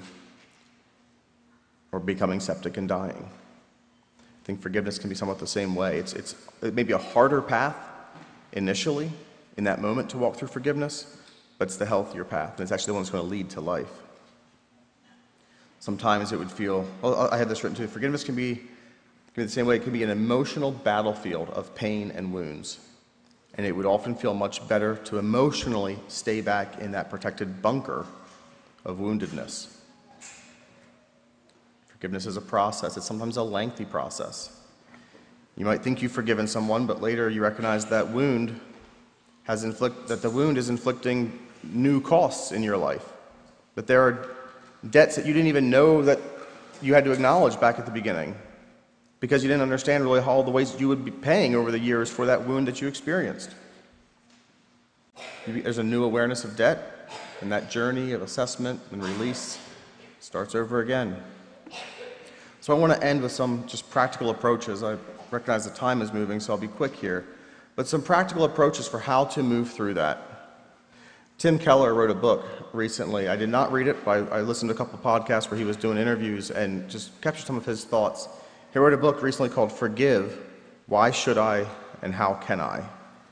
or becoming septic and dying. I think forgiveness can be somewhat the same way. It's, it's, it may be a harder path initially in that moment to walk through forgiveness, but it's the healthier path, and it's actually the one that's going to lead to life. Sometimes it would feel, well, I have this written too, forgiveness can be, can be the same way. It can be an emotional battlefield of pain and wounds. And it would often feel much better to emotionally stay back in that protected bunker of woundedness. Forgiveness is a process. It's sometimes a lengthy process. You might think you've forgiven someone, but later you recognize that wound has inflict, that the wound is inflicting new costs in your life. That there are debts that you didn't even know that you had to acknowledge back at the beginning, because you didn't understand really all the ways that you would be paying over the years for that wound that you experienced. There's a new awareness of debt, and that journey of assessment and release starts over again. So I want to end with some just practical approaches. I recognize the time is moving, so I'll be quick here. But some practical approaches for how to move through that. Tim Keller wrote a book recently. I did not read it, but I, I listened to a couple of podcasts where he was doing interviews and just captured some of his thoughts. He wrote a book recently called Forgive, Why Should I and How Can I?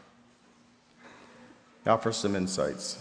Now for some insights.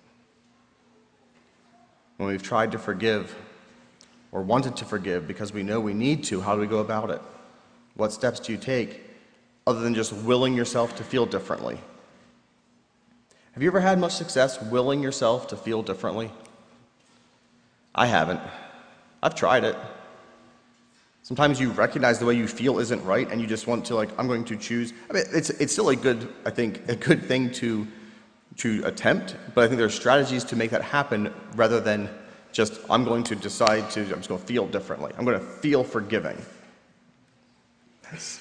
When we've tried to forgive or wanted to forgive because we know we need to, how do we go about it? What steps do you take other than just willing yourself to feel differently? Have you ever had much success willing yourself to feel differently? I haven't. I've tried it. Sometimes you recognize the way you feel isn't right, and you just want to, like, I'm going to choose. I mean, it's it's still a good, I think, a good thing to to attempt, but I think there are strategies to make that happen rather than just, I'm going to decide to, I'm just going to feel differently. I'm going to feel forgiving. That's,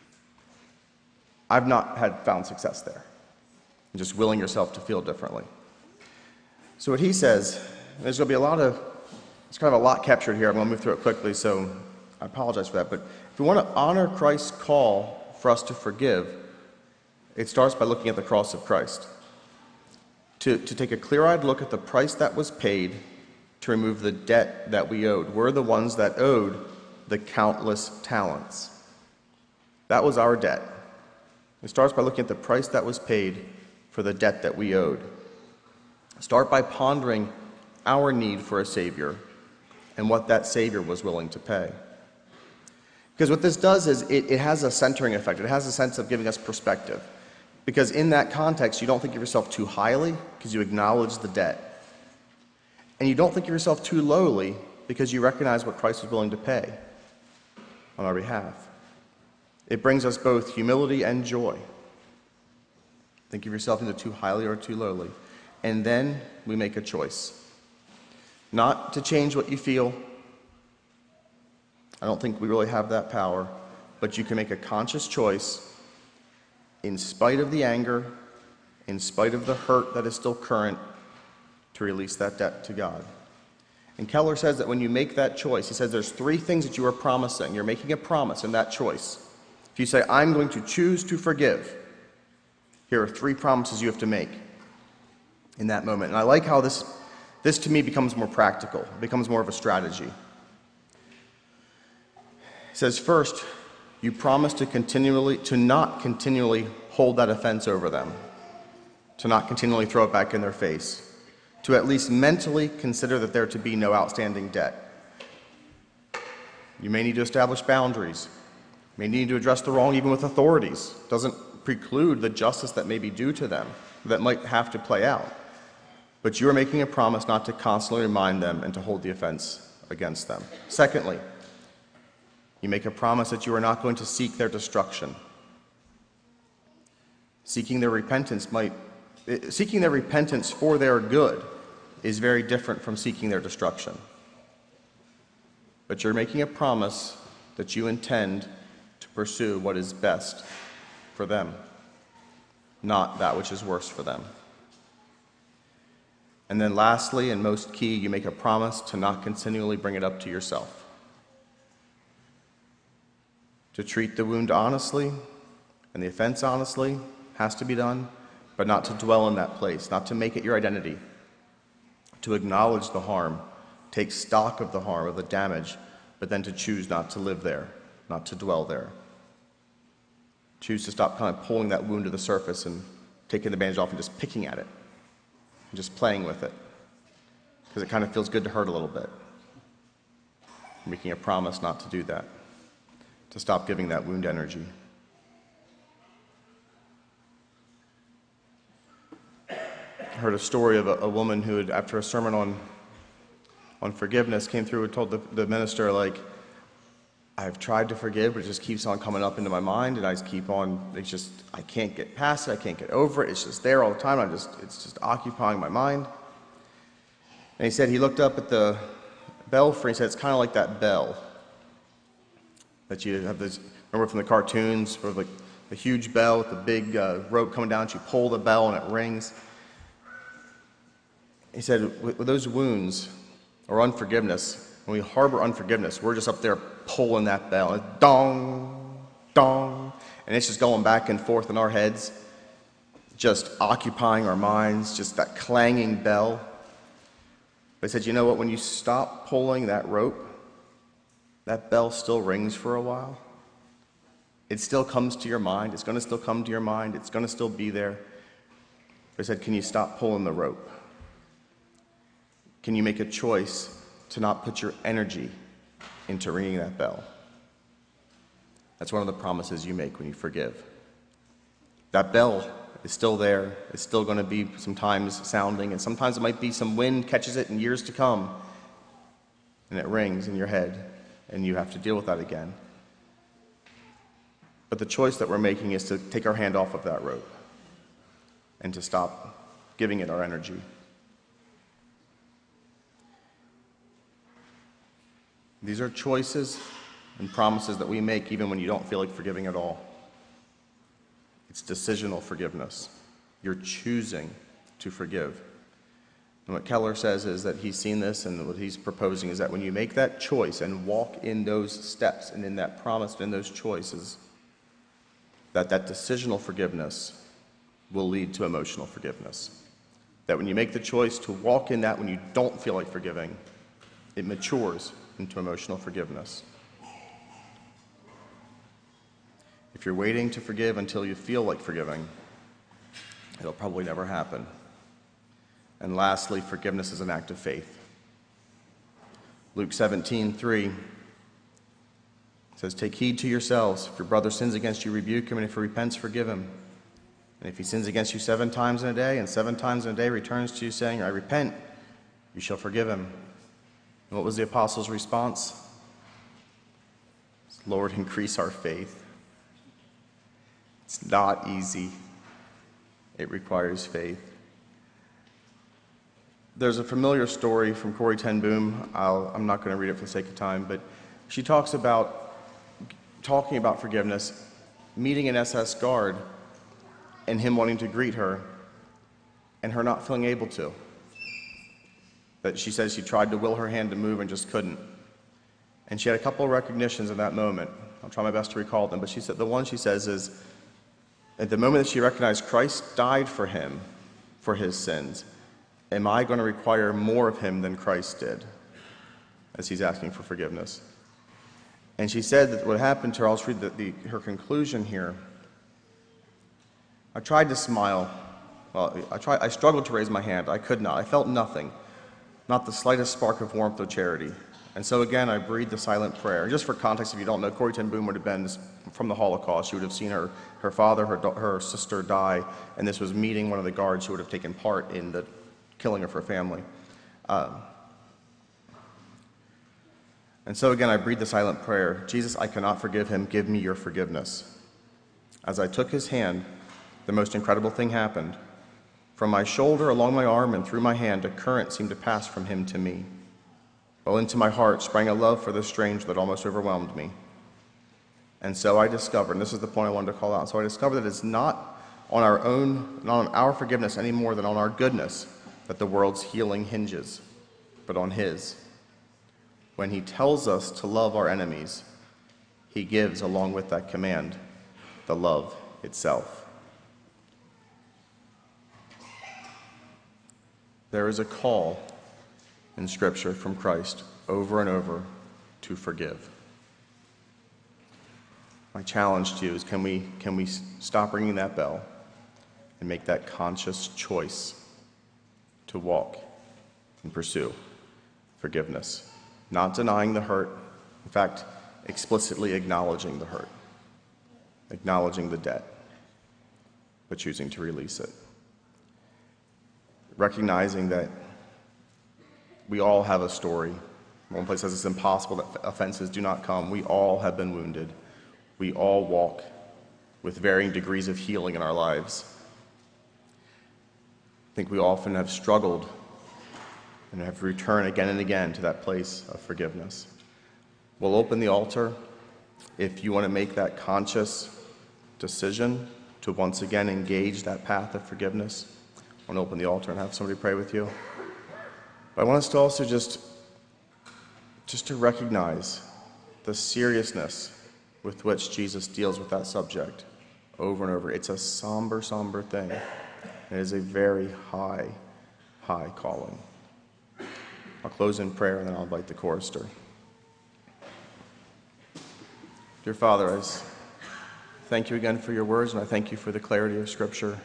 I've not had found success there. Just willing yourself to feel differently. So what he says, there's going to be a lot of, it's kind of a lot captured here. I'm going to move through it quickly, so I apologize for that. But if we want to honor Christ's call for us to forgive, it starts by looking at the cross of Christ. To, to take a clear-eyed look at the price that was paid to remove the debt that we owed. We're the ones that owed the countless talents. That was our debt. It starts by looking at the price that was paid for the debt that we owed. Start by pondering our need for a Savior and what that Savior was willing to pay. Because what this does is it, it has a centering effect. It has a sense of giving us perspective. Because in that context, you don't think of yourself too highly because you acknowledge the debt. And you don't think of yourself too lowly because you recognize what Christ was willing to pay on our behalf. It brings us both humility and joy. Think of yourself either too highly or too lowly. And then we make a choice. not to change what you feel. I don't think we really have that power, but you can make a conscious choice in spite of the anger, in spite of the hurt that is still current, to release that debt to God. And Keller says that when you make that choice, he says there's three things that you are promising. You're making a promise in that choice. If you say, I'm going to choose to forgive, here are three promises you have to make in that moment. And I like how this, this to me becomes more practical, it becomes more of a strategy. He says, first, you promise to continually, to not continually hold that offense over them, to not continually throw it back in their face, to at least mentally consider that there to be no outstanding debt. You may need to establish boundaries. You may need to address the wrong even with authorities. It doesn't preclude the justice that may be due to them, that might have to play out. But you are making a promise not to constantly remind them and to hold the offense against them. Secondly, you make a promise that you are not going to seek their destruction. Seeking their repentance might, seeking their repentance for their good is very different from seeking their destruction. But you're making a promise that you intend to pursue what is best for them, not that which is worse for them. And then lastly, and most key, you make a promise to not continually bring it up to yourself. To treat the wound honestly and the offense honestly has to be done, but not to dwell in that place, not to make it your identity. To acknowledge the harm, take stock of the harm, of the damage, but then to choose not to live there, not to dwell there. Choose to stop kind of pulling that wound to the surface and taking the bandage off and just picking at it, and just playing with it, because it kind of feels good to hurt a little bit. Making a promise not to do that, to stop giving that wound energy. I heard a story of a, a woman who had, after a sermon on, on forgiveness, came through and told the, the minister, like, I've tried to forgive, but it just keeps on coming up into my mind, and I just keep on, it's just, I can't get past it, I can't get over it, it's just there all the time, I just, it's just occupying my mind. And he said he looked up at the belfry, and he said, it's kind of like that bell that you have this, remember from the cartoons, where like the huge bell with the big uh, rope coming down, you pull the bell and it rings. He said, with, with those wounds, or unforgiveness, when we harbor unforgiveness, we're just up there pulling that bell, and dong, dong, and it's just going back and forth in our heads, just occupying our minds, just that clanging bell. But he said, you know what, when you stop pulling that rope, that bell still rings for a while. It still comes to your mind, it's going to still come to your mind, it's going to still be there. But he said, can you stop pulling the rope? Can you make a choice to not put your energy into ringing that bell? That's one of the promises you make when you forgive. That bell is still there. It's still going to be sometimes sounding, and sometimes it might be some wind catches it in years to come, and it rings in your head, and you have to deal with that again. But the choice that we're making is to take our hand off of that rope and to stop giving it our energy. These are choices and promises that we make even when you don't feel like forgiving at all. It's decisional forgiveness. You're choosing to forgive. And what Keller says is that he's seen this, and what he's proposing is that when you make that choice and walk in those steps and in that promise and in those choices, that that decisional forgiveness will lead to emotional forgiveness. That when you make the choice to walk in that when you don't feel like forgiving, it matures into emotional forgiveness. If you're waiting to forgive until you feel like forgiving, it'll probably never happen. And lastly, forgiveness is an act of faith. Luke seventeen three says, take heed to yourselves. If your brother sins against you, rebuke him, and if he repents, forgive him. And if he sins against you seven times in a day, and seven times in a day returns to you saying, I repent, you shall forgive him. And what was the apostles' response? Lord, increase our faith. It's not easy. It requires faith. There's a familiar story from Corrie ten Boom. I'll, I'm not going to read it for the sake of time, but she talks about talking about forgiveness, meeting an S S guard, and him wanting to greet her, and her not feeling able to. That she says she tried to will her hand to move and just couldn't. And she had a couple of recognitions in that moment. I'll try my best to recall them, but she said the one she says is, at the moment that she recognized Christ died for him, for his sins, am I going to require more of him than Christ did, as he's asking for forgiveness? And she said that what happened to her, I'll just read the, the, her conclusion here. I tried to smile. Well, I, tried, I struggled to raise my hand. I could not. I felt nothing, not the slightest spark of warmth or charity. And so again, I breathed the silent prayer. Just for context, if you don't know, Corrie ten Boom would have been from the Holocaust. She would have seen her, her father, her, her sister die, and this was meeting one of the guards who would have taken part in the killing of her family. Um, and so again, I breathed the silent prayer. Jesus, I cannot forgive him. Give me your forgiveness. As I took his hand, the most incredible thing happened. From my shoulder, along my arm, and through my hand, a current seemed to pass from him to me. Well, into my heart sprang a love for the strange that almost overwhelmed me. And so I discovered, and this is the point I wanted to call out, so I discovered that it's not on our own, not on our forgiveness any more than on our goodness that the world's healing hinges, but on his. When he tells us to love our enemies, he gives, along with that command, the love itself. There is a call in Scripture from Christ over and over to forgive. My challenge to you is, can we, can we stop ringing that bell and make that conscious choice to walk and pursue forgiveness, not denying the hurt, in fact, explicitly acknowledging the hurt, acknowledging the debt, but choosing to release it. Recognizing that we all have a story. One place says it's impossible that offenses do not come. We all have been wounded. We all walk with varying degrees of healing in our lives. I think we often have struggled and have returned again and again to that place of forgiveness. We'll open the altar if you want to make that conscious decision to once again engage that path of forgiveness. I want to open the altar and have somebody pray with you. But I want us to also just, just to recognize the seriousness with which Jesus deals with that subject over and over. It's a somber, somber thing. It is a very high, high calling. I'll close in prayer and then I'll invite the chorister. Dear Father, I thank you again for your words, and I thank you for the clarity of Scripture.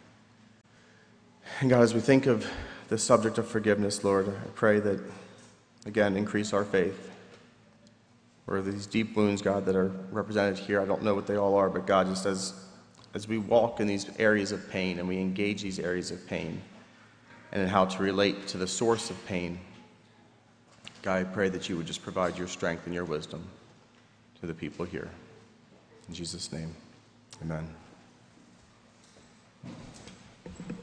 And God, as we think of the subject of forgiveness, Lord, I pray that, again, increase our faith. Or these deep wounds, God, that are represented here, I don't know what they all are, but God, just as, as we walk in these areas of pain and we engage these areas of pain and in how to relate to the source of pain, God, I pray that you would just provide your strength and your wisdom to the people here. In Jesus' name, amen.